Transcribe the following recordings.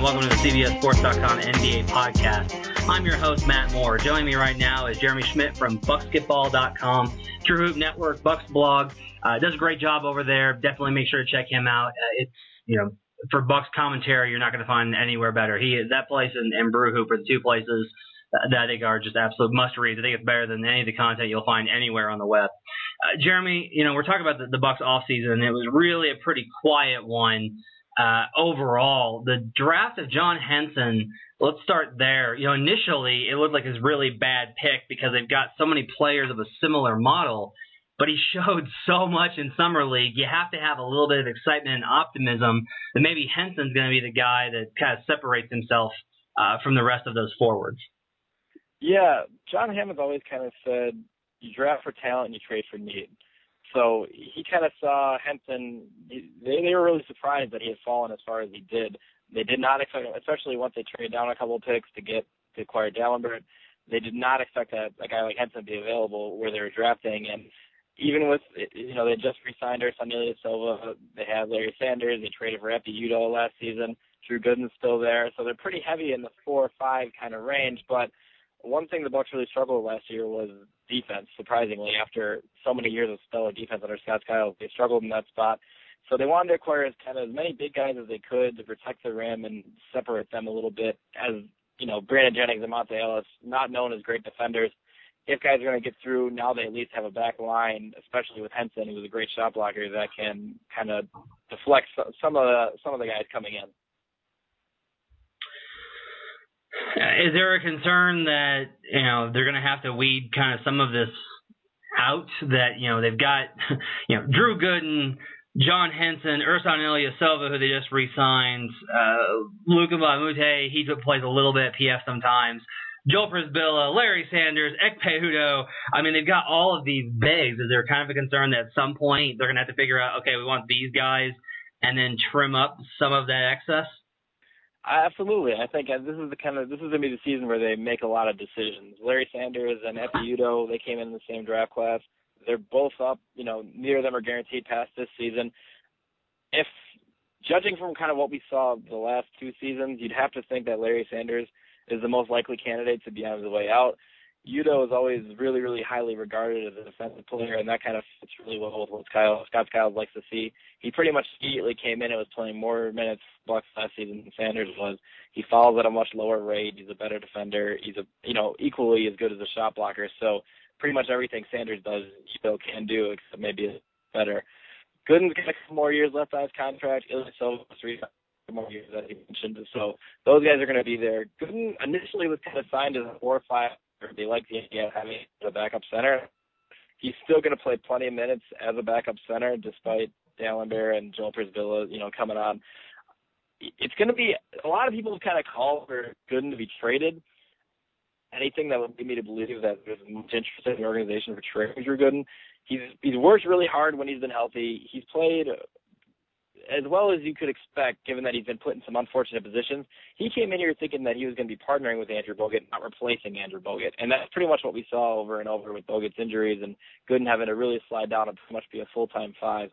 welcome to the CBSSports.com NBA podcast. I'm your host, Matt Moore. Joining me right now is Jeremy Schmidt from Bucksketball.com, True Hoop Network, Bucks blog. Does a great job over there. Definitely make sure to check him out. For Bucks commentary, you're not going to find anywhere better. That place and Brew Hoop are the two places that I think are just absolute must-reads. I think it's better than any of the content you'll find anywhere on the web. Jeremy, we're talking about the Bucks offseason. It was really a pretty quiet one overall. The draft of John Henson, let's start there. Initially, it looked like a really bad pick because they've got so many players of a similar model, but he showed so much in Summer League. You have to have a little bit of excitement and optimism that maybe Henson's going to be the guy that kind of separates himself from the rest of those forwards. Yeah, John Hammond's always kind of said you draft for talent and you trade for need. So he kind of saw Henson. They were really surprised that he had fallen as far as he did. They did not expect, especially once they traded down a couple of picks to acquire Dalembert, they did not expect that a guy like Henson to be available where they were drafting. And even with, they just re-signed Ersan Silva. They had Larry Sanders. They traded for Epi Udoh last season. Drew Gooden's still there. So they're pretty heavy in the 4 or 5 kind of range. But one thing the Bucks really struggled with last year was defense, surprisingly. After so many years of stellar defense under Scott Skiles, they struggled in that spot. So they wanted to acquire as many big guys as they could to protect the rim and separate them a little bit. As, Brandon Jennings and Monte Ellis, not known as great defenders. If guys are going to get through, now they at least have a back line, especially with Henson, who's a great shot blocker, that can kind of deflect some of the guys coming in. Is there a concern that, they're going to have to weed kind of some of this out, that, they've got, Drew Gooden, John Henson, Ersan Ilyasova, who they just re-signed, Luka Mbamute, he plays a little bit at PF sometimes, Joel Prisbilla, Larry Sanders, Ekpe Udoh. I mean, they've got all of these bigs. Is there kind of a concern that at some point they're going to have to figure out, okay, we want these guys, and then trim up some of that excess? Absolutely. I think this is going to be the season where they make a lot of decisions. Larry Sanders and Epi Udoh, they came in the same draft class. They're both up. Neither of them are guaranteed past this season. If judging from kind of what we saw the last 2 seasons, you'd have to think that Larry Sanders is the most likely candidate to be on his way out. Udoh is always really, really highly regarded as a defensive player, and that kind of fits really well with what Scott Skiles likes to see. He pretty much immediately came in and was playing more minutes Bucks last season than Sanders was. He fouls at a much lower rate. He's a better defender. He's equally as good as a shot blocker. So pretty much everything Sanders does, Udoh can do, except maybe better. Gooden's got a couple more years left on his contract. Ilyasova 3 more years, as he mentioned. So those guys are going to be there. Gooden initially was kind of signed as a 4 or 5. They like the idea of having a backup center. He's still going to play plenty of minutes as a backup center, despite Dalembert and Joel Prisbilla, coming on. It's going to be a lot of people kind of call for Gooden to be traded. Anything that would lead me to believe that there's much interest in the organization for trading Drew Gooden. He's worked really hard when he's been healthy. He's played as well as you could expect, given that he's been put in some unfortunate positions. He came in here thinking that he was going to be partnering with Andrew Bogut, not replacing Andrew Bogut. And that's pretty much what we saw over and over with Bogut's injuries and Gooden having to really slide down and pretty much be a full-time 5.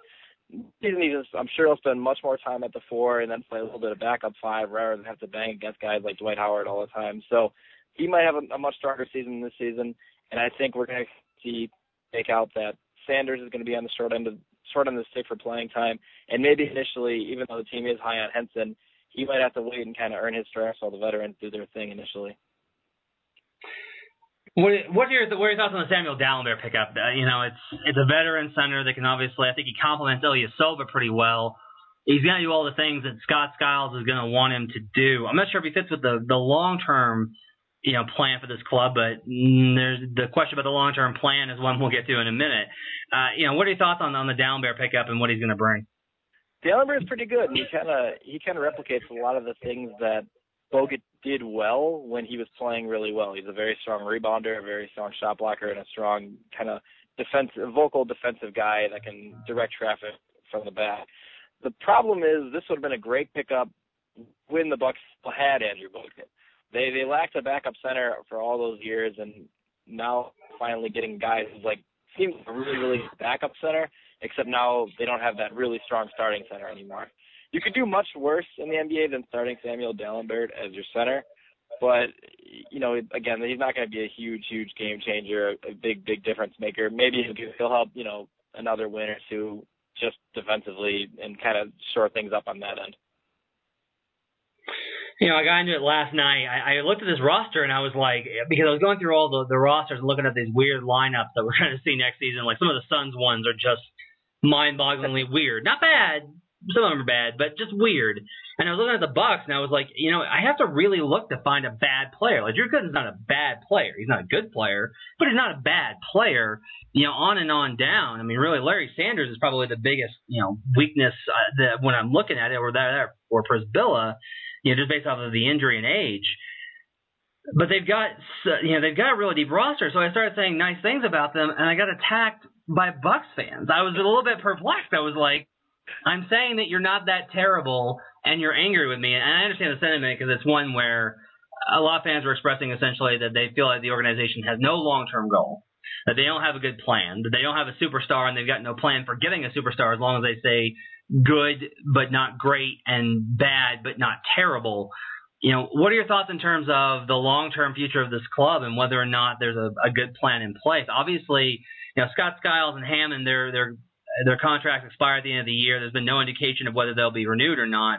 I'm sure he'll spend much more time at the 4 and then play a little bit of backup 5 rather than have to bang against guys like Dwight Howard all the time. So he might have a much stronger season this season, and I think we're going to see take out that Sanders is going to be on the short end of the stick for playing time, and maybe initially, even though the team is high on Henson, he might have to wait and kind of earn his stripes while the veterans do their thing initially. What are your thoughts on the Samuel Dalembert pickup? It's a veteran center that can obviously, I think he complements Ilyasova pretty well. He's going to do all the things that Scott Skiles is going to want him to do. I'm not sure if he fits with the long-term plan for this club, but there's the question about the long-term plan is one we'll get to in a minute. What are your thoughts on the Dalembert pickup and what he's going to bring? Dalembert is pretty good. He kind of replicates a lot of the things that Bogut did well when he was playing really well. He's a very strong rebounder, a very strong shot blocker, and a strong kind of vocal defensive guy that can direct traffic from the back. The problem is this would have been a great pickup when the Bucks had Andrew Bogut. They lacked a backup center for all those years, and now finally getting guys who's seems a really, really backup center, except now they don't have that really strong starting center anymore. you could do much worse in the NBA than starting Samuel Dalembert as your center. But, again, he's not going to be a huge, huge game changer, a big, big difference maker. Maybe he'll help, another win or two just defensively and kind of shore things up on that end. I got into it last night. I looked at this roster and I was like, because I was going through all the rosters and looking at these weird lineups that we're going to see next season. Like some of the Suns ones are just mind-bogglingly weird. Not bad. Some of them are bad, but just weird. And I was looking at the Bucks, and I was like, I have to really look to find a bad player. Like, Drew Gooden's not a bad player. He's not a good player, but he's not a bad player, on and on down. I mean, really, Larry Sanders is probably the biggest, weakness that when I'm looking at it, or Przybilla, just based off of the injury and age. But they've got a really deep roster, so I started saying nice things about them, and I got attacked by Bucks fans. I was a little bit perplexed. I was like, I'm saying that you're not that terrible, and you're angry with me. And I understand the sentiment because it's one where a lot of fans were expressing essentially that they feel like the organization has no long-term goal, that they don't have a good plan, that they don't have a superstar, and they've got no plan for getting a superstar as long as they say good but not great and bad but not terrible. What are your thoughts in terms of the long-term future of this club and whether or not there's a good plan in place? Obviously, Scott Skiles and Hammond, their contracts expire at the end of the year. There's been no indication of whether they'll be renewed or not.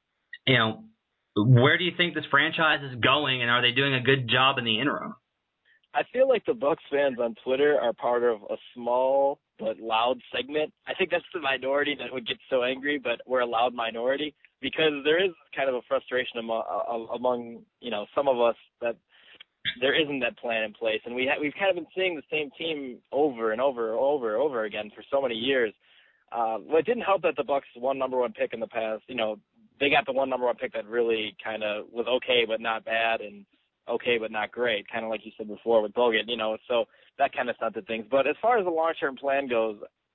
Where do you think this franchise is going, and are they doing a good job in the interim? I feel like the Bucks fans on Twitter are part of a small but loud segment. I think that's the minority that would get so angry, but we're a loud minority because there is kind of a frustration among some of us that there isn't that plan in place, and we've kind of been seeing the same team over and over again for so many years. It didn't help that the Bucks won number one pick in the past. They got the one number one pick that really kind of was okay but not bad, and okay but not great, kind of like you said before with Bogut. So that kind of stunted things. But as far as the long-term plan goes,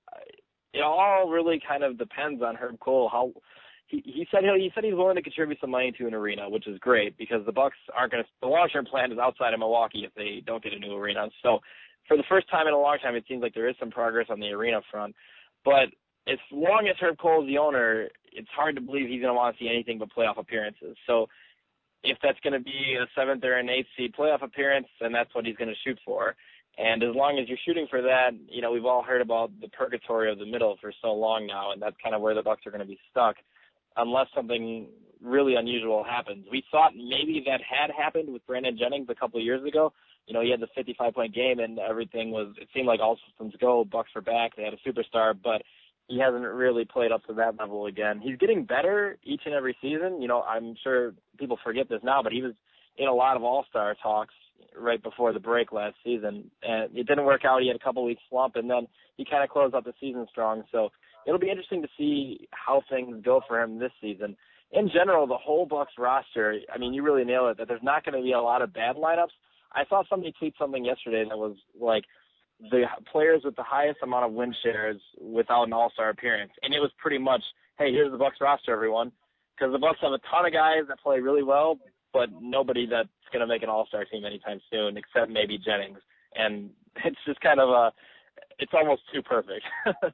it all really kind of depends on Herb Cole. How He said he's willing to contribute some money to an arena, which is great because the Bucks aren't going to. The long-term plan is outside of Milwaukee if they don't get a new arena. So, for the first time in a long time, it seems like there is some progress on the arena front. But as long as Herb Cole is the owner, it's hard to believe he's going to want to see anything but playoff appearances. So, if that's going to be a 7th or an 8th seed playoff appearance, then that's what he's going to shoot for. And as long as you're shooting for that, we've all heard about the purgatory of the middle for so long now, and that's kind of where the Bucks are going to be stuck. Unless something really unusual happens. We thought maybe that had happened with Brandon Jennings a couple of years ago. He had the 55-point game and everything it seemed like all systems go. Bucks were back. They had a superstar, but he hasn't really played up to that level again. He's getting better each and every season. I'm sure people forget this now, but he was in a lot of all-star talks right before the break last season. And it didn't work out. He had a couple weeks slump, and then he kind of closed out the season strong. So it'll be interesting to see how things go for him this season. In general, the whole Bucks roster, you really nail it, that there's not going to be a lot of bad lineups. I saw somebody tweet something yesterday that was like the players with the highest amount of win shares without an all-star appearance. And it was pretty much, hey, here's the Bucks roster, everyone. Because the Bucks have a ton of guys that play really well, but nobody that's going to make an all-star team anytime soon except maybe Jennings. And it's just kind of it's almost too perfect.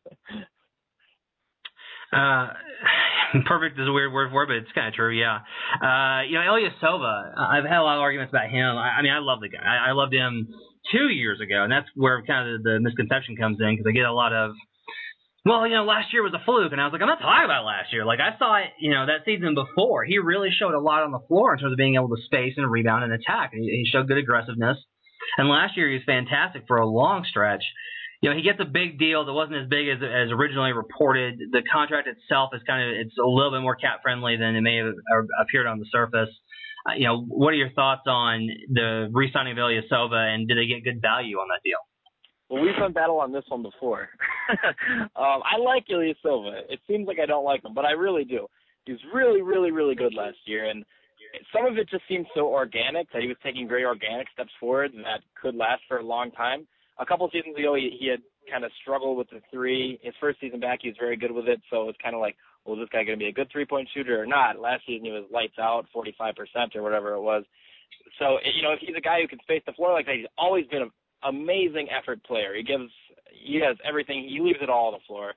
Perfect is a weird word for it, but it's kind of true, yeah. Ilyasova, I've had a lot of arguments about him. I love the guy. I loved him 2 years ago, and that's where kind of the misconception comes in because I get a lot of, last year was a fluke, and I was like, I'm not talking about last year. Like, I saw it, that season before. He really showed a lot on the floor in terms of being able to space and rebound and attack. He showed good aggressiveness, and last year he was fantastic for a long stretch. He gets a big deal that wasn't as big as originally reported. The contract itself is it's a little bit more cap friendly than it may have appeared on the surface. What are your thoughts on the re-signing of Ilyasova, and did they get good value on that deal? Well, we've done battle on this one before. I like Ilyasova. It seems like I don't like him, but I really do. He was really, really, really good last year, and some of it just seemed so organic that he was taking very organic steps forward that could last for a long time. A couple of seasons ago, he had kind of struggled with the three. His first season back, he was very good with it, so it's kind of like, well, is this guy going to be a good three-point shooter or not? Last season, he was lights out, 45% or whatever it was. So, if he's a guy who can space the floor like that, he's always been an amazing effort player. He has everything. He leaves it all on the floor.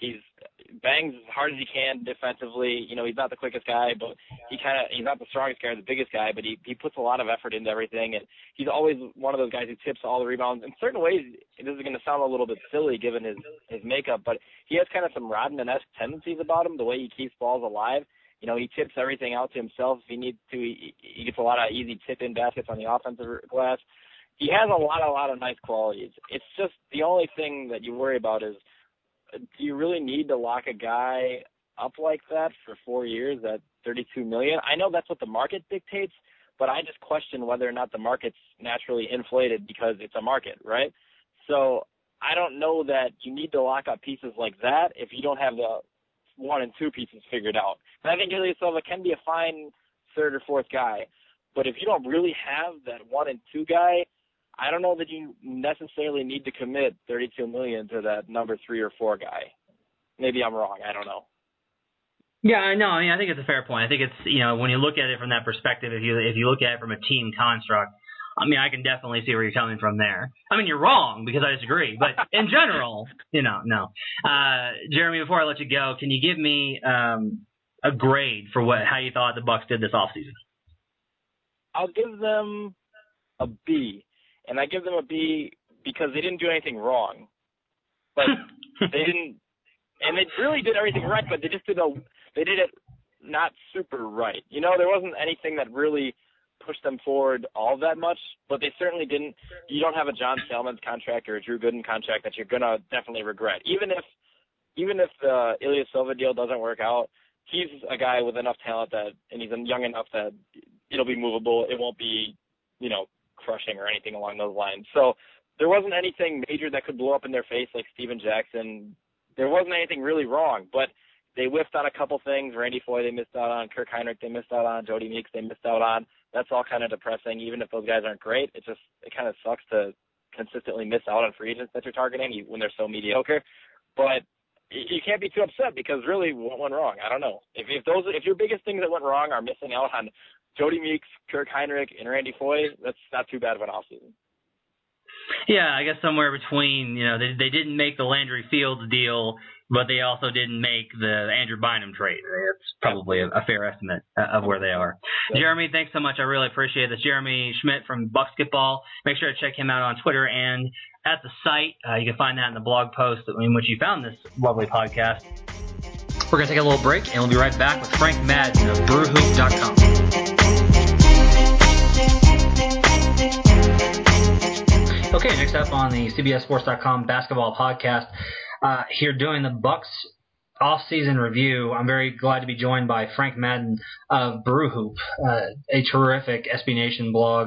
bangs as hard as he can defensively. You know, he's not the quickest guy, but he's not the strongest guy or the biggest guy, but he puts a lot of effort into everything, and he's always one of those guys who tips all the rebounds. In certain ways, this is going to sound a little bit silly given his makeup, but he has kind of some Rodman-esque tendencies about him, the way he keeps balls alive. You know, he tips everything out to himself if he needs to. He gets a lot of easy tip-in baskets on the offensive glass. He has a lot of nice qualities. It's just the only thing that you worry about is, do you really need to lock a guy up like that for 4 years at $32 million? I know that's what the market dictates, but I just question whether or not the market's naturally inflated because it's a market, right? So I don't know that you need to lock up pieces like that if you don't have the 1 and 2 pieces figured out. And I think Ilyasova can be a fine third or fourth guy, but if you don't really have that 1 and 2 guy, I don't know that you necessarily need to commit $32 million to that number 3 or 4 guy. Maybe I'm wrong. I don't know. Yeah, I know. I mean, I think it's a fair point. I think it's, you know, when you look at it from that perspective, if you look at it from a team construct, I mean, I can definitely see where you're coming from there. I mean, you're wrong because I disagree, but in general, you know, no. Jeremy, before I let you go, can you give me a grade for how you thought the Bucks did this offseason? I'll give them a B. And I give them a B because they didn't do anything wrong. But they didn't, and they really did everything right, but they did it not super right. You know, there wasn't anything that really pushed them forward all that much, but they certainly didn't. You don't have a John Salmons contract or a Drew Gooden contract that you're going to definitely regret. Even if the Ilyasova deal doesn't work out, he's a guy with enough talent and he's young enough that it'll be movable. It won't be, you know, crushing or anything along those lines. So there wasn't anything major that could blow up in their face like Steven Jackson. There wasn't anything really wrong, but they whiffed on a couple things. Randy Foye they missed out on. Kirk Heinrich they missed out on. Jody Meeks they missed out on. That's all kind of depressing. Even if those guys aren't great, it kind of sucks to consistently miss out on free agents that you're targeting when they're so mediocre. But you can't be too upset because really what went wrong? I don't know. If your biggest things that went wrong are missing out on Jody Meeks, Kirk Heinrich, and Randy Foye, that's not too bad of an offseason. Yeah, I guess somewhere between, you know, they didn't make the Landry Fields deal, but they also didn't make the Andrew Bynum trade. It's probably a fair estimate of where they are. Yep. Jeremy, thanks so much. I really appreciate this. Jeremy Schmidt from Bucksketball. Make sure to check him out on Twitter and at the site. You can find that in the blog post in which you found this lovely podcast. We're going to take a little break, and we'll be right back with Frank Madden of BrewHoop.com. Okay, next up on the CBSSports.com basketball podcast, here doing the Bucks off-season review. I'm very glad to be joined by Frank Madden of BrewHoop, a terrific SB Nation blog.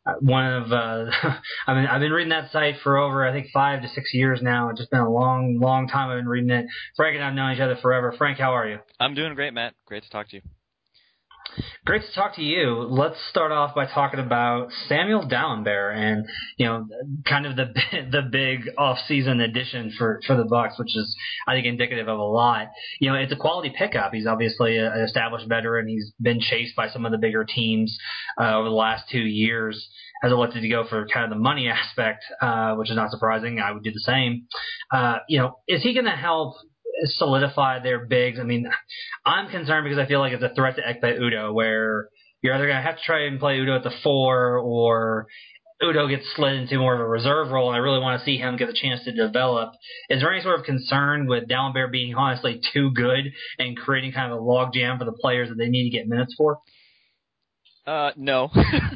I've been reading that site for over, I think, 5 to 6 years now. It's just been a long time I've been reading it. Frank and I have known each other forever. Frank, how are you? I'm doing great, Matt. Great to talk to you. Great to talk to you. Let's start off by talking about Samuel Dalembert and, you know, kind of the big off-season addition for the Bucks, which is, I think, indicative of a lot. You know, it's a quality pickup. He's obviously an established veteran. He's been chased by some of the bigger teams over the last 2 years. Has elected to go for kind of the money aspect, which is not surprising. I would do the same. You know, is he going to help solidify their bigs? I mean, I'm concerned because I feel like it's a threat to Ekpe Udoh, where you're either going to have to try and play Udoh at the 4 or Udoh gets slid into more of a reserve role, and I really want to see him get a chance to develop. Is there any sort of concern with Dalembert being honestly too good and creating kind of a logjam for the players that they need to get minutes for? No.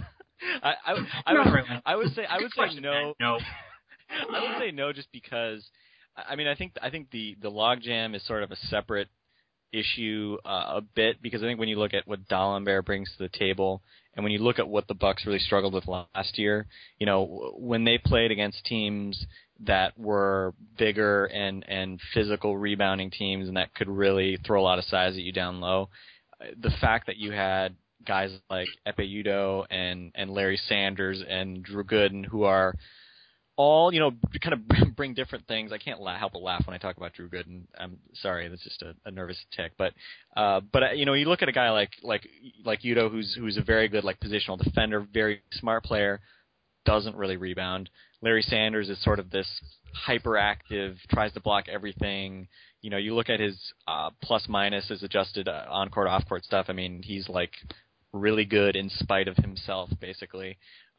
I would say no. No. I would say no, just because I mean I think the logjam is sort of a separate issue a bit, because I think when you look at what Dalembert brings to the table, and when you look at what the Bucks really struggled with last year, you know, when they played against teams that were bigger and physical rebounding teams and that could really throw a lot of size at you down low, the fact that you had guys like Ekpe Udoh and Larry Sanders and Drew Gooden, who are all, you know, kind of bring different things. I can't help but laugh when I talk about Drew Gooden. I'm sorry, that's just a nervous tick. But you know, you look at a guy like Udoh, who's a very good like positional defender, very smart player, doesn't really rebound. Larry Sanders is sort of this hyperactive, tries to block everything, you look at his plus minus, his adjusted on-court, off-court stuff. I mean, he's like really good in spite of himself, basically.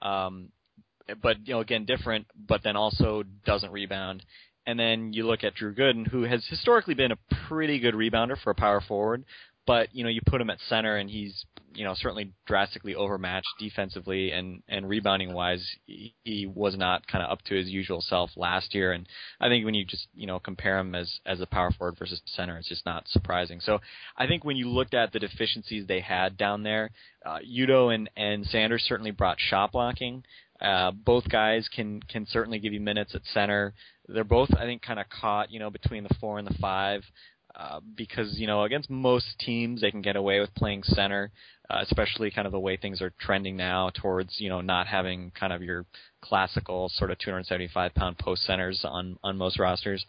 But again, different, but then also doesn't rebound. And then you look at Drew Gooden, who has historically been a pretty good rebounder for a power forward, but you put him at center and he's certainly drastically overmatched defensively and rebounding wise. He was not kind of up to his usual self last year, and I think when you just compare him as a power forward versus center, it's just not surprising. So I think when you looked at the deficiencies they had down there, Udoh and Sanders certainly brought shot blocking. Both guys can certainly give you minutes at center. They're both, I think, kind of caught, between the 4 and the 5, because, against most teams they can get away with playing center, especially kind of the way things are trending now towards, not having kind of your classical sort of 275-pound post centers on most rosters.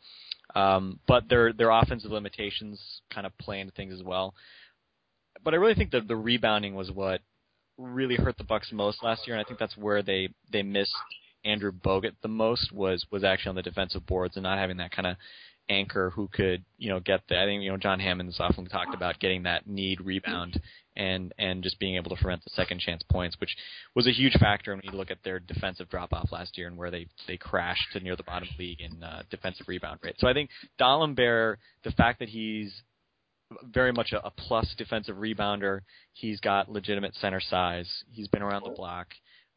But their offensive limitations kind of play into things as well. But I really think that the rebounding was what really hurt the Bucks most last year, and I think that's where they missed Andrew Bogut the most was actually on the defensive boards and not having that kind of anchor who could get the. I think John Hammond's often talked about getting that need rebound and just being able to prevent the second chance points, which was a huge factor when you look at their defensive drop off last year and where they crashed to near the bottom of the league in defensive rebound rate. So I think Dalembert, the fact that he's very much a plus defensive rebounder. He's got legitimate center size. He's been around the block.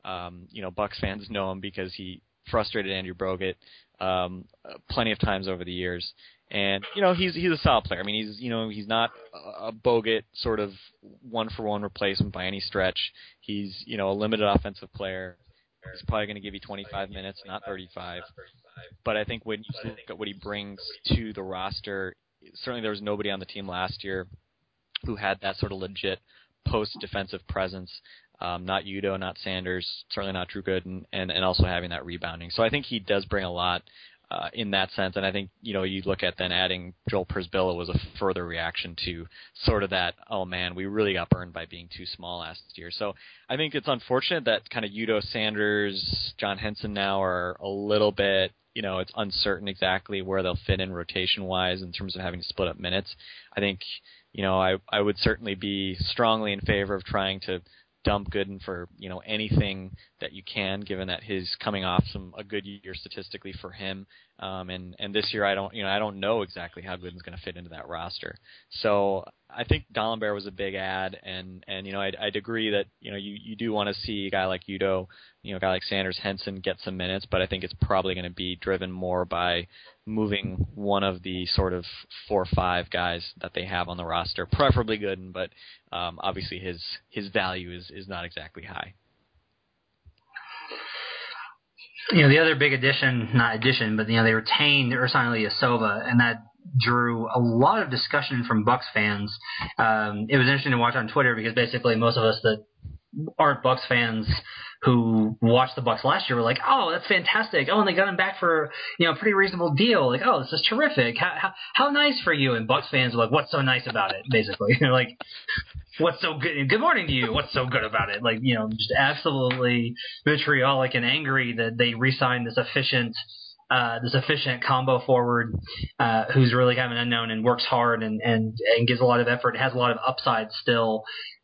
Bucks fans know him because he frustrated Andrew Bogut plenty of times over the years. And he's a solid player. I mean, he's not a Bogut sort of one-for-one replacement by any stretch. He's a limited offensive player. He's probably going to give you 25 minutes, not 35. But I think when you look at what he brings to the roster, certainly there was nobody on the team last year who had that sort of legit post-defensive presence. Not Udoh, not Sanders, certainly not Drew Gooden, and also having that rebounding. So I think he does bring a lot in that sense. And I think, you look at then adding Joel Przybilla was a further reaction to sort of that, oh man, we really got burned by being too small last year. So I think it's unfortunate that kind of Udoh, Sanders, John Henson now are a little bit, it's uncertain exactly where they'll fit in rotation-wise in terms of having to split up minutes. I think, I would certainly be strongly in favor of trying to dump Gooden for anything that you can, given that he's coming off a good year statistically for him, and this year I don't know exactly how Gooden's going to fit into that roster. So I think Dalembert was a big add, and I'd agree that you do want to see a guy like Udoh, a guy like Sanders, Henson get some minutes, but I think it's probably going to be driven more by moving one of the sort of 4 or 5 guys that they have on the roster, preferably Gooden, but obviously his value is not exactly high. The other big but they retained Ersan Ilyasova, and that drew a lot of discussion from Bucks fans. It was interesting to watch on Twitter because basically most of us that aren't Bucks fans who watched the Bucks last year were like, oh, that's fantastic. Oh, and they got him back for a pretty reasonable deal. Like, oh, this is terrific. How nice for you. And Bucks fans were like, what's so nice about it? Basically, like, what's so good? Good morning to you. What's so good about it? Like, just absolutely vitriolic and angry that they re-signed this efficient combo forward who's really kind of an unknown and works hard and gives a lot of effort, has a lot of upside still.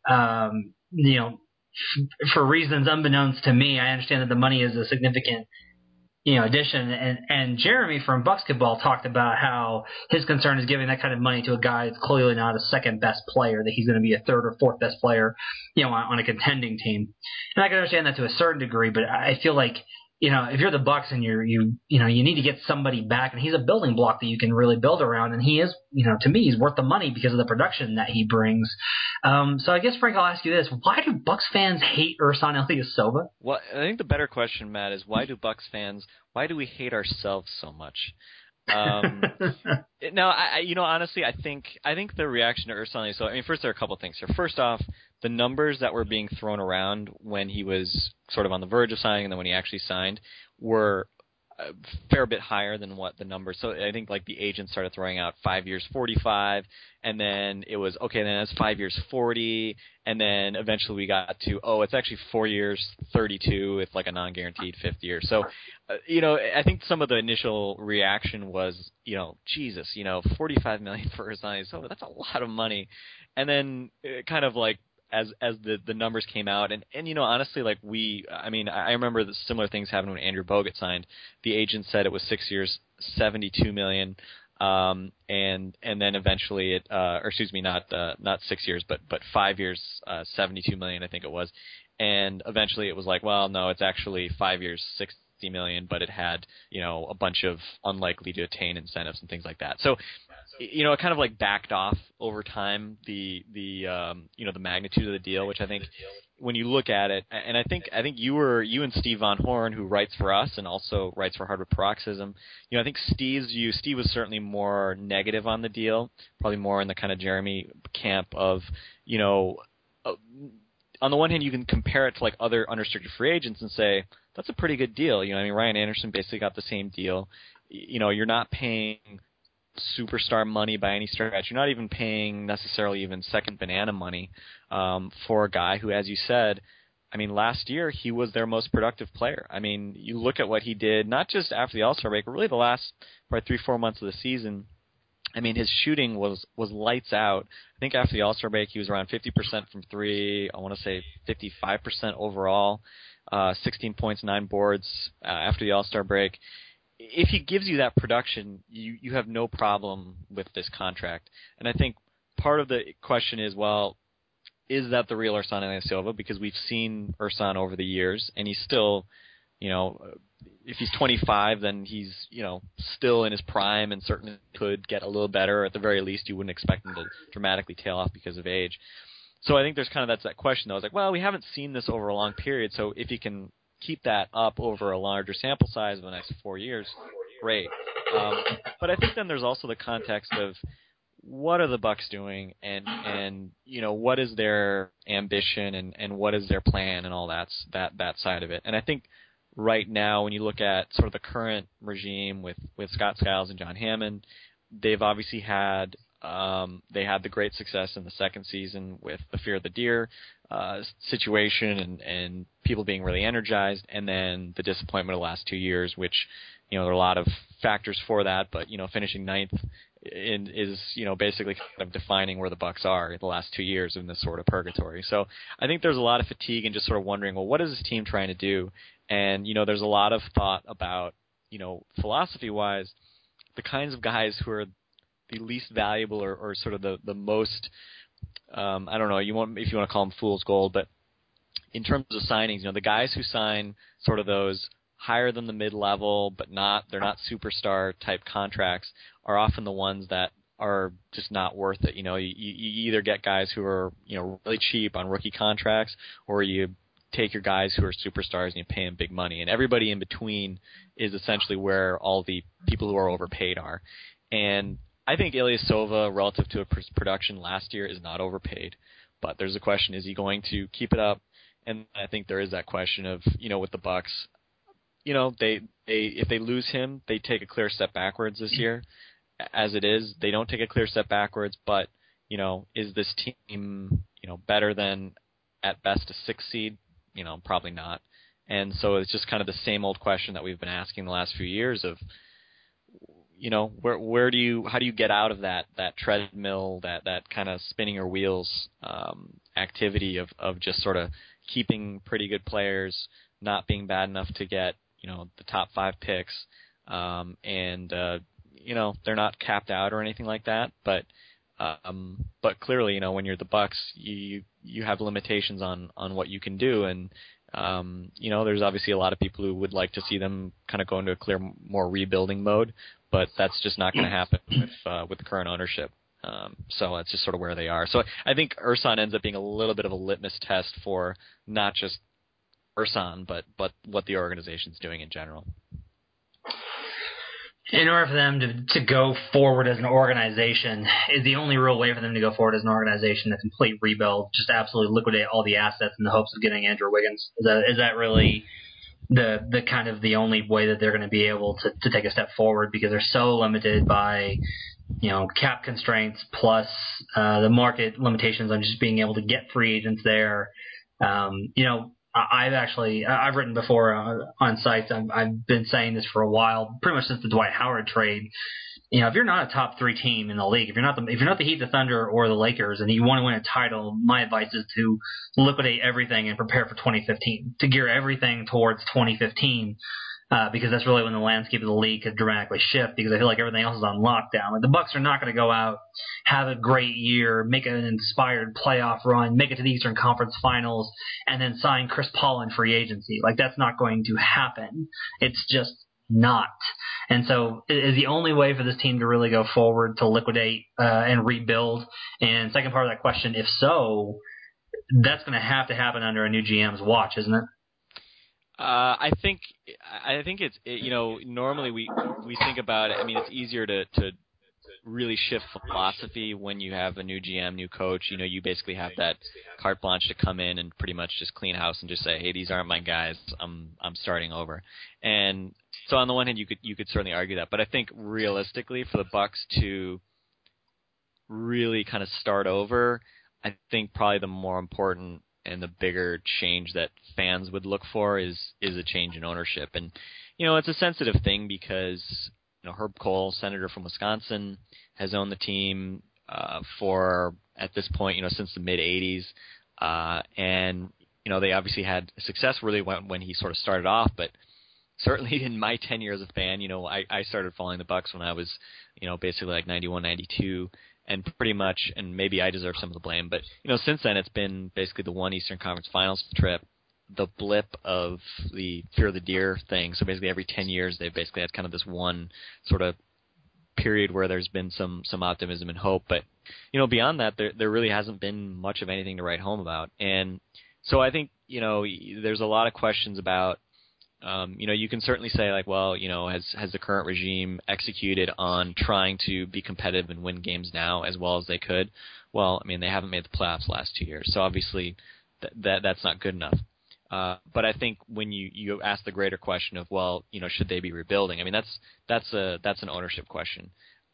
For reasons unbeknownst to me, I understand that the money is a significant addition. And Jeremy from Bucksketball talked about how his concern is giving that kind of money to a guy that's clearly not a second best player, that he's going to be a third or fourth best player, on a contending team. And I can understand that to a certain degree, but I feel like, if you're the Bucks and you need to get somebody back, and he's a building block that you can really build around, and he is, to me, he's worth the money because of the production that he brings. So I guess, Frank, I'll ask you this: why do Bucks fans hate Ersan Ilyasova? Well, I think the better question, Matt, is why do we hate ourselves so much? No, honestly, I think the reaction to Ersan Ilyasova. First there are a couple of things here. First off, the numbers that were being thrown around when he was sort of on the verge of signing and then when he actually signed were a fair bit higher than what the numbers. So I think like the agents started throwing out 5 years 45, and then it was okay. Then it's 5 years 40, and then eventually we got to it's actually 4 years 32 with like a non-guaranteed fifth year. So I think some of the initial reaction was Jesus, $45 million for Ursan Ilyasova, that's a lot of money, and then kind of like as the numbers came out, and honestly, like I remember the similar things happened when Andrew Bogut signed. The agent said it was 6 years, $72 million, and then eventually it, or excuse me, not 6 years, but 5 years, $72 million, I think it was, and eventually it was like, well, no, it's actually 5 years, $60 million, but it had a bunch of unlikely to attain incentives and things like that. So it kind of like backed off over time the magnitude of the deal, which I think when you look at it, and I think you and Steve Von Horn, who writes for us and also writes for Hardwood Paroxysm, I think Steve was certainly more negative on the deal, probably more in the kind of Jeremy camp of on the one hand, you can compare it to like other unrestricted free agents and say that's a pretty good deal. Ryan Anderson basically got the same deal. You're not paying superstar money by any stretch. You're not even paying necessarily even second banana money for a guy who, as you said, last year he was their most productive player. You look at what he did, not just after the All-Star break, but really the last probably 3-4 months of the season. His shooting was lights out. I think after the All-Star break, he was around 50% from three. I want to say 55% overall, 16 points, 9 boards after the All-Star break. If he gives you that production, you have no problem with this contract. And I think part of the question is, well, is that the real Ursan Ilyasova? Because we've seen Ursan over the years, and he's still, if he's 25, then he's, still in his prime and certainly could get a little better. At the very least, you wouldn't expect him to dramatically tail off because of age. So I think there's kind of that question, though. It's like, well, we haven't seen this over a long period, so if he can keep that up over a larger sample size of the next 4 years, great. But I think then there's also the context of what are the Bucks doing, and what is their ambition, and what is their plan, and all that side of it. And I think right now, when you look at sort of the current regime with Scott Skiles and John Hammond, they've obviously had the great success in the second season with the Fear of the Deer situation and people being really energized, and then the disappointment of the last 2 years, which there are a lot of factors for that, but finishing ninth is basically kind of defining where the Bucks are the last 2 years in this sort of purgatory. So I think there's a lot of fatigue and just sort of wondering, well, what is this team trying to do? And there's a lot of thought about philosophy-wise, the kinds of guys who are the least valuable or sort of the most I don't know, if you want to call them fool's gold, but in terms of signings, the guys who sign sort of those higher than the mid-level, but they're not superstar type contracts, are often the ones that are just not worth it. You either get guys who are really cheap on rookie contracts, or you take your guys who are superstars and you pay them big money, and everybody in between is essentially where all the people who are overpaid are. And I think Ilyasova, relative to his production last year, is not overpaid. But there's a question, is he going to keep it up? And I think there is that question of, with the Bucks, they if they lose him, they take a clear step backwards this year. As it is, they don't take a clear step backwards, but, is this team, better than at best a 6 seed? Probably not. And so it's just kind of the same old question that we've been asking the last few years of, how do you get out of that treadmill, that kind of spinning your wheels activity of just sort of keeping pretty good players, not being bad enough to get the top 5 picks, and they're not capped out or anything like that, but clearly when you're the Bucks, you have limitations on what you can do, and there's obviously a lot of people who would like to see them kind of go into a clear, more rebuilding mode, but that's just not going to happen with the current ownership. So that's just sort of where they are. So I think Ursan ends up being a little bit of a litmus test for not just Ursan, but what the organization's doing in general. In order for them to go forward as an organization, is the only real way for them to go forward as an organization a complete rebuild, just absolutely liquidate all the assets in the hopes of getting Andrew Wiggins? Is that really the kind of the only way that they're going to be able to take a step forward, because they're so limited by cap constraints plus the market limitations on just being able to get free agents there. I've written before on sites. I've been saying this for a while, pretty much since the Dwight Howard trade. If you're not a top 3 team in the league, if you're not the Heat, the Thunder, or the Lakers, and you want to win a title, my advice is to liquidate everything and prepare for 2015, to gear everything towards 2015, because that's really when the landscape of the league could dramatically shift, because I feel like everything else is on lockdown. Like, the Bucks are not going to go out, have a great year, make an inspired playoff run, make it to the Eastern Conference Finals, and then sign Chris Paul in free agency. Like, that's not going to happen. It's just not. And so it is the only way for this team to really go forward, to liquidate and rebuild. And second part of that question, if so, that's going to happen under a new GM's watch, isn't it? I think it's normally we think about it. I mean, it's easier to really shift philosophy when you have a new GM, new coach. You basically have that carte blanche to come in and pretty much just clean house and just say, hey, these aren't my guys. I'm starting over. And so on the one hand, you could certainly argue that, but I think realistically for the Bucks to really kind of start over, I think probably the more important and the bigger change that fans would look for is a change in ownership. And it's a sensitive thing because Herb Kohl, senator from Wisconsin, has owned the team for, at this point, since the mid '80s, and they obviously had success really when he sort of started off, but certainly in my 10 years as a fan, I started following the Bucks when I was, basically like 91, 92, and pretty much, and maybe I deserve some of the blame, but, since then it's been basically the one Eastern Conference Finals trip, the blip of the Fear of the Deer thing. So basically every 10 years they've basically had kind of this one sort of period where there's been some optimism and hope. But, beyond that, there really hasn't been much of anything to write home about. And so I think, there's a lot of questions about, you can certainly say like, well, has the current regime executed on trying to be competitive and win games now as well as they could? Well, I mean, they haven't made the playoffs the last 2 years, so obviously that's not good enough. But I think when you ask the greater question of, well, should they be rebuilding? I mean, that's an ownership question.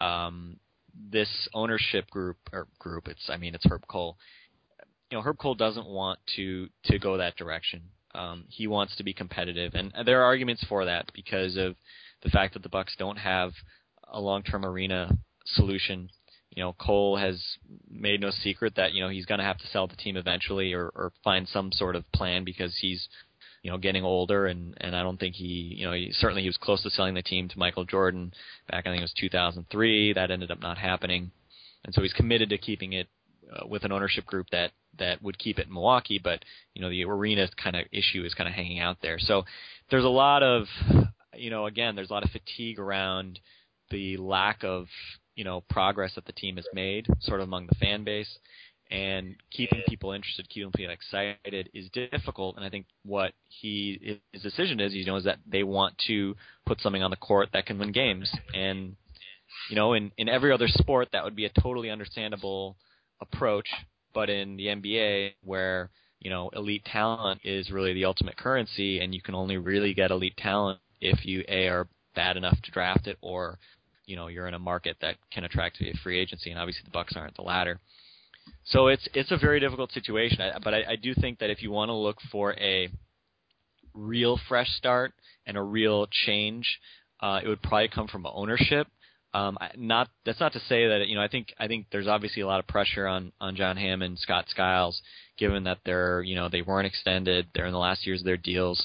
This ownership group, it's Herb Kohl. Herb Kohl doesn't want to go that direction. He wants to be competitive, and there are arguments for that because of the fact that the Bucks don't have a long-term arena solution. Cole has made no secret that he's going to have to sell the team eventually or find some sort of plan because he's getting older, and I don't think he was close to selling the team to Michael Jordan back, I think it was 2003. That ended up not happening, and so he's committed to keeping it with an ownership group that would keep it in Milwaukee, but the arena kind of issue is kind of hanging out there. So there's a lot of there's a lot of fatigue around the lack of progress that the team has made sort of among the fan base, and keeping people interested, keeping people excited is difficult. And I think what his decision is, is that they want to put something on the court that can win games. And, in every other sport, that would be a totally understandable approach. But in the NBA, where, elite talent is really the ultimate currency, and you can only really get elite talent if you, A, are bad enough to draft it, or you're in a market that can attract a free agency, and obviously the Bucks aren't the latter. So it's a very difficult situation. But I do think that if you want to look for a real fresh start and a real change, it would probably come from ownership. That's not to say that I think there's obviously a lot of pressure on John Hammond, Scott Skiles, given that they weren't extended, they're in the last years of their deals.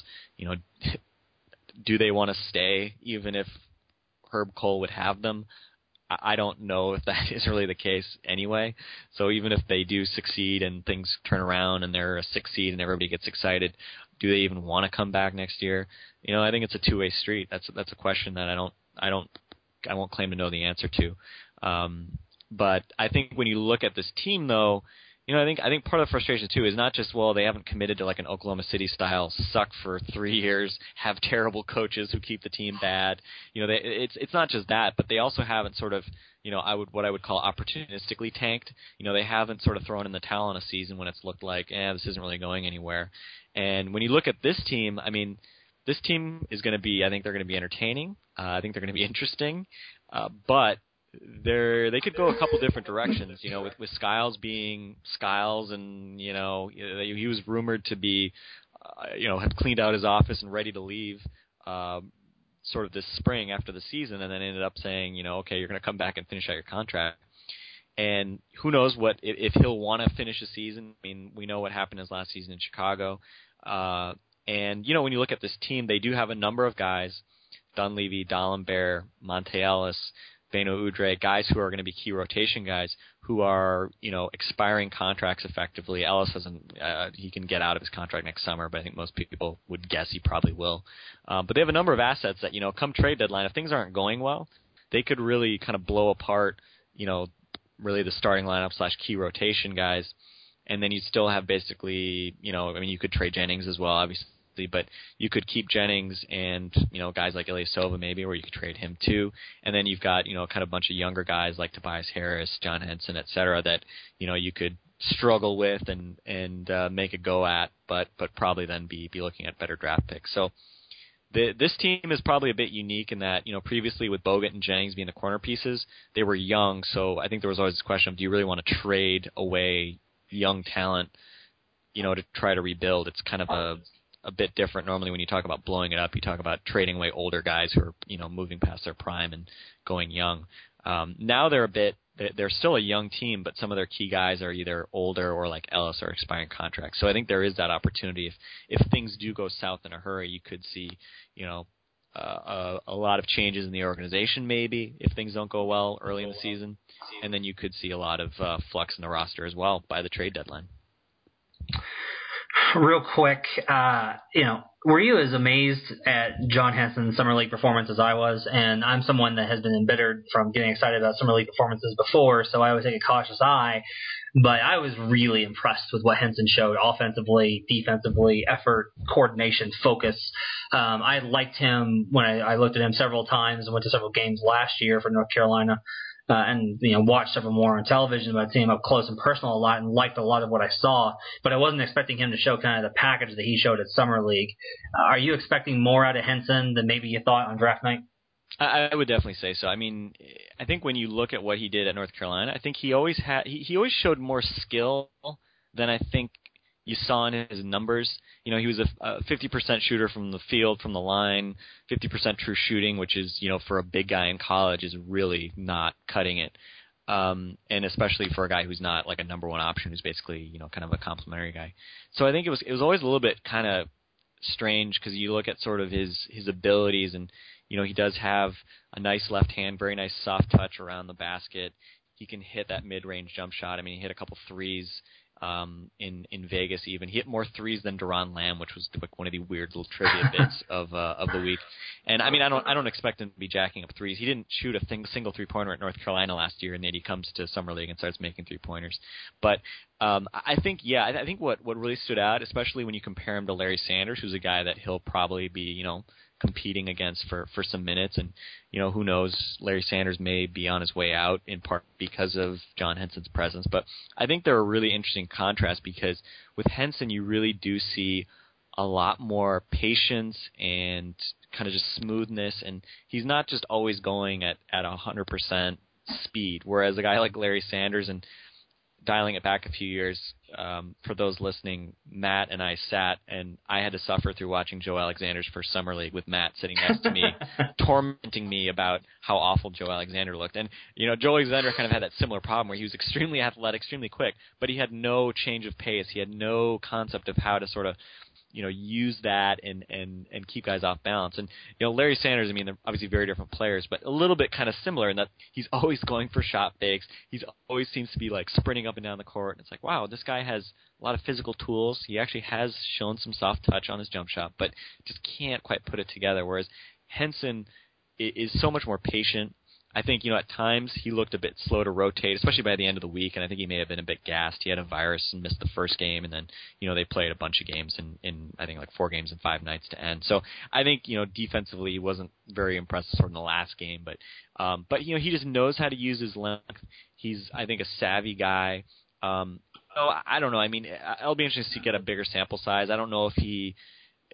Do they want to stay even if Herb Kohl would have them? I don't know if that is really the case anyway. So even if they do succeed and things turn around and they're a 6th seed and everybody gets excited, do they even want to come back next year? I think it's a two-way street. That's a question that I won't claim to know the answer to. But I think when you look at this team, though, I think part of the frustration too is not just, well, they haven't committed to like an Oklahoma City style suck for 3 years, have terrible coaches who keep the team bad. It's not just that, but they also haven't sort of, what I would call opportunistically tanked. They haven't sort of thrown in the towel on a season when it's looked like, this isn't really going anywhere. And when you look at this team, I mean, this team is going to be, I think they're going to be entertaining. I think they're going to be interesting, but they could go a couple different directions. With Skiles being Skiles, and he was rumored to be, have cleaned out his office and ready to leave, sort of this spring after the season, and then ended up saying, okay, you're going to come back and finish out your contract. And who knows if he'll want to finish a season. I mean, we know what happened his last season in Chicago. And, when you look at this team, they do have a number of guys, Dunleavy, Dalembert, Monte Ellis, Beno Udre, guys who are going to be key rotation guys who are, expiring contracts effectively. Ellis he can get out of his contract next summer, but I think most people would guess he probably will. But they have a number of assets that, come trade deadline, if things aren't going well, they could really kind of blow apart, really the starting lineup / key rotation guys. And then you'd still have basically, you could trade Jennings as well, obviously, but you could keep Jennings and, guys like Ilyasova maybe, or you could trade him too. And then you've got, kind of a bunch of younger guys like Tobias Harris, John Henson, et cetera, that, you could struggle with and make a go at, but probably then be looking at better draft picks. So this team is probably a bit unique in that, previously with Bogut and Jennings being the corner pieces, they were young. So I think there was always this question of, do you really want to trade away young talent, to try to rebuild? It's kind of a bit different. Normally when you talk about blowing it up, you talk about trading away older guys who are, moving past their prime and going young. Now they're still a young team, but some of their key guys are either older or like Ellis are expiring contracts. So I think there is that opportunity. If things do go south in a hurry, you could see, a lot of changes in the organization maybe if things don't go well early in the season. And then you could see a lot of flux in the roster as well by the trade deadline. Real quick, were you as amazed at John Henson's Summer League performance as I was? And I'm someone that has been embittered from getting excited about Summer League performances before, so I always take a cautious eye. But I was really impressed with what Henson showed offensively, defensively, effort, coordination, focus. I liked him when I looked at him several times and went to several games last year for North Carolina. And watched several more on television, but I'd seen him up close and personal a lot and liked a lot of what I saw. But I wasn't expecting him to show kind of the package that he showed at Summer League. Are you expecting more out of Henson than maybe you thought on draft night? I would definitely say so. I mean, I think when you look at what he did at North Carolina, I think he always showed more skill than I think you saw in his numbers. He was a 50% shooter from the field, from the line, 50% true shooting, which is, for a big guy in college is really not cutting it. And especially for a guy who's not like a number one option, who's basically, kind of a complimentary guy. So I think it was always a little bit kind of strange because you look at sort of his abilities and, he does have a nice left hand, very nice soft touch around the basket. He can hit that mid-range jump shot. I mean, he hit a couple threes in Vegas even. He hit more threes than Duran Lamb, which was like one of the weird little trivia bits of the week. And I mean, I don't expect him to be jacking up threes. He didn't shoot a single 3-pointer at North Carolina last year, and then he comes to Summer League and starts making 3-pointers. But I think what really stood out, especially when you compare him to Larry Sanders, who's a guy that he'll probably be, competing against for some minutes, and who knows, Larry Sanders may be on his way out in part because of John Henson's presence. But I think they're a really interesting contrast because with Henson you really do see a lot more patience and kind of just smoothness, and he's not just always going at 100% speed, whereas a guy like Larry Sanders, and dialing it back a few years, for those listening, Matt and I sat, and I had to suffer through watching Joe Alexander's first Summer League with Matt sitting next to me, tormenting me about how awful Joe Alexander looked. And, Joe Alexander kind of had that similar problem where he was extremely athletic, extremely quick, but he had no change of pace. He had no concept of how to sort of, use that and keep guys off balance. And, Larry Sanders, I mean, they're obviously very different players, but a little bit kind of similar in that he's always going for shot fakes. He's always seems to be like sprinting up and down the court. And it's like, wow, this guy has a lot of physical tools. He actually has shown some soft touch on his jump shot, but just can't quite put it together. Whereas Henson is so much more patient. I think, at times he looked a bit slow to rotate, especially by the end of the week, and I think he may have been a bit gassed. He had a virus and missed the first game, and then, they played a bunch of games in I think, like 4 games in 5 nights to end. So I think, defensively he wasn't very impressive sort of in the last game, but he just knows how to use his length. He's, I think, a savvy guy. I don't know. I mean, it'll be interesting to get a bigger sample size. I don't know if he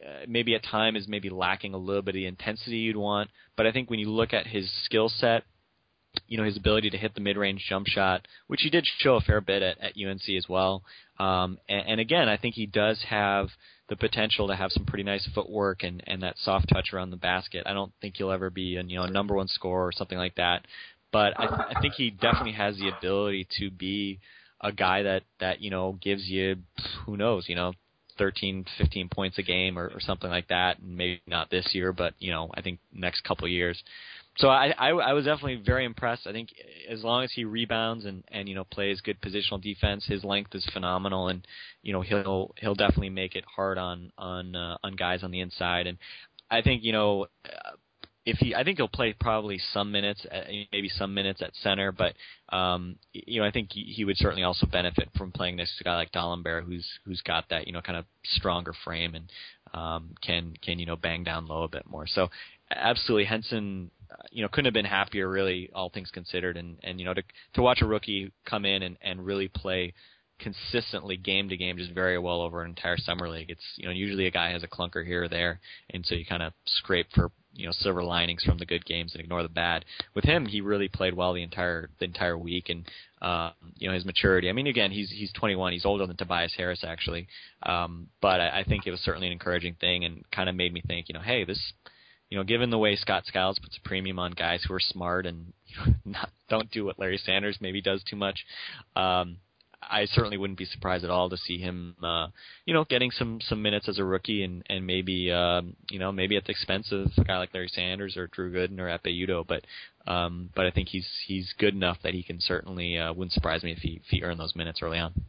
maybe at time is maybe lacking a little bit of the intensity you'd want. But I think when you look at his skill set, his ability to hit the mid-range jump shot, which he did show a fair bit at UNC as well. And again, I think he does have the potential to have some pretty nice footwork and that soft touch around the basket. I don't think he'll ever be a number one scorer or something like that. But I think he definitely has the ability to be a guy that gives you, who knows, 13, 15 points a game or something like that. And maybe not this year, but, I think next couple of years. So I was definitely very impressed. I think as long as he rebounds and plays good positional defense, his length is phenomenal, and he'll definitely make it hard on guys on the inside. And I think I think he'll play probably some minutes, maybe some minutes at center, but I think he would certainly also benefit from playing next to a guy like Dalembert, who's got that kind of stronger frame and can bang down low a bit more. So absolutely, Henson couldn't have been happier, really, all things considered, and to watch a rookie come in and really play consistently game to game just very well over an entire summer league. It's usually a guy has a clunker here or there, and so you kind of scrape for silver linings from the good games and ignore the bad. With him, he really played well the entire week, and his maturity. I mean, again, he's 21. He's older than Tobias Harris actually, but I think it was certainly an encouraging thing, and kind of made me think, hey, this. Given the way Scott Skiles puts a premium on guys who are smart and don't do what Larry Sanders maybe does too much, I certainly wouldn't be surprised at all to see him, getting some minutes as a rookie and maybe, maybe at the expense of a guy like Larry Sanders or Drew Gooden or Epe Udoh. But I think he's good enough that he can certainly, wouldn't surprise me if he earned those minutes early on.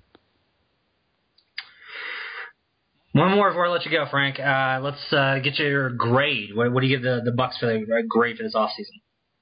One more before I let you go, Frank. Let's get your grade. What do you give the Bucks for the grade for this offseason?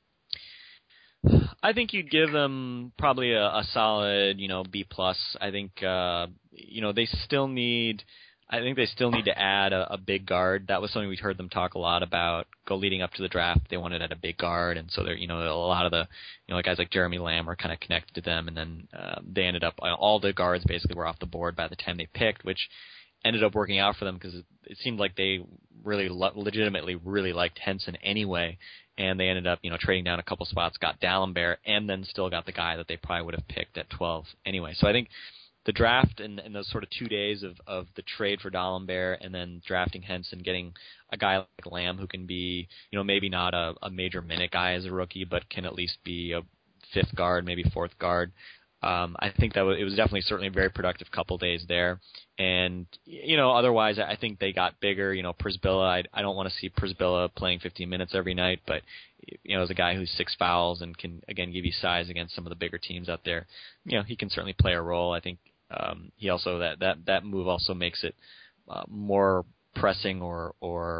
I think you'd give them probably a solid, B+. I think, they still need to add a big guard. That was something we'd heard them talk a lot about leading up to the draft. They wanted a big guard, and so they're, a lot of the, guys like Jeremy Lamb were kind of connected to them, and then they ended up, all the guards basically were off the board by the time they picked, which ended up working out for them because it seemed like they really legitimately really liked Henson anyway, and they ended up trading down a couple spots, got Dalembert, and then still got the guy that they probably would have picked at 12 anyway. So I think the draft and those sort of 2 days of the trade for Dalembert and then drafting Henson, getting a guy like Lamb who can be maybe not a major minute guy as a rookie, but can at least be a fifth guard, maybe fourth guard. I think that it was definitely certainly a very productive couple days there. And, otherwise I think they got bigger. Przybilla, I don't want to see Przybilla playing 15 minutes every night, but, as a guy who's 6 fouls and can, again, give you size against some of the bigger teams out there, he can certainly play a role. I think he also, that move also makes it more pressing or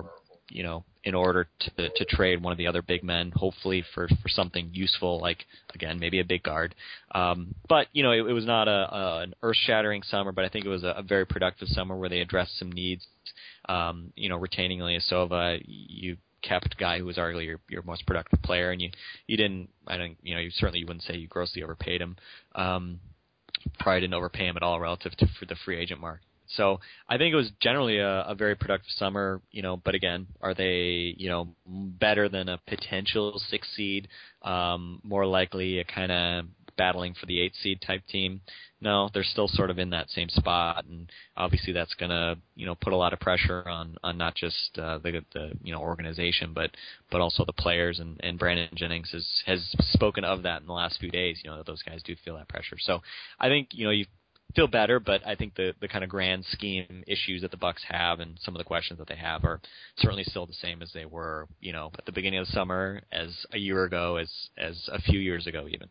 in order to trade one of the other big men, hopefully for something useful, like, again, maybe a big guard. But, it was not an earth-shattering summer, but I think it was a very productive summer where they addressed some needs. Retaining Ilyasova, you kept a guy who was arguably your most productive player, and you didn't, you certainly wouldn't say you grossly overpaid him. Probably didn't overpay him at all relative to the free agent market. So I think it was generally a very productive summer, but again, are they, better than a potential 6 seed, more likely a kind of battling for the 8 seed type team? No, they're still sort of in that same spot, and obviously that's going to, put a lot of pressure on not just the organization, but also the players, and Brandon Jennings has spoken of that in the last few days, that those guys do feel that pressure. So I think, you feel better, but I think the kind of grand scheme issues that the Bucks have and some of the questions that they have are certainly still the same as they were, at the beginning of the summer, as a year ago, as a few years ago even.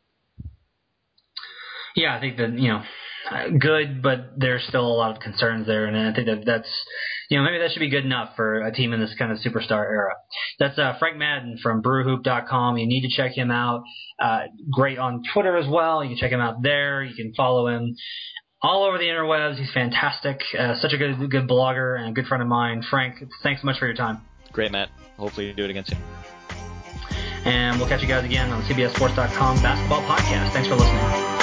Yeah, I think that, good, but there's still a lot of concerns there, and I think that's, maybe that should be good enough for a team in this kind of superstar era. That's Frank Madden from BrewHoop.com. You need to check him out. Great on Twitter as well. You can check him out there. You can follow him all over the interwebs. He's fantastic. Such a good blogger and a good friend of mine. Frank, thanks so much for your time. Great, Matt. Hopefully you do it again soon. And we'll catch you guys again on the CBSSports.com basketball podcast. Thanks for listening.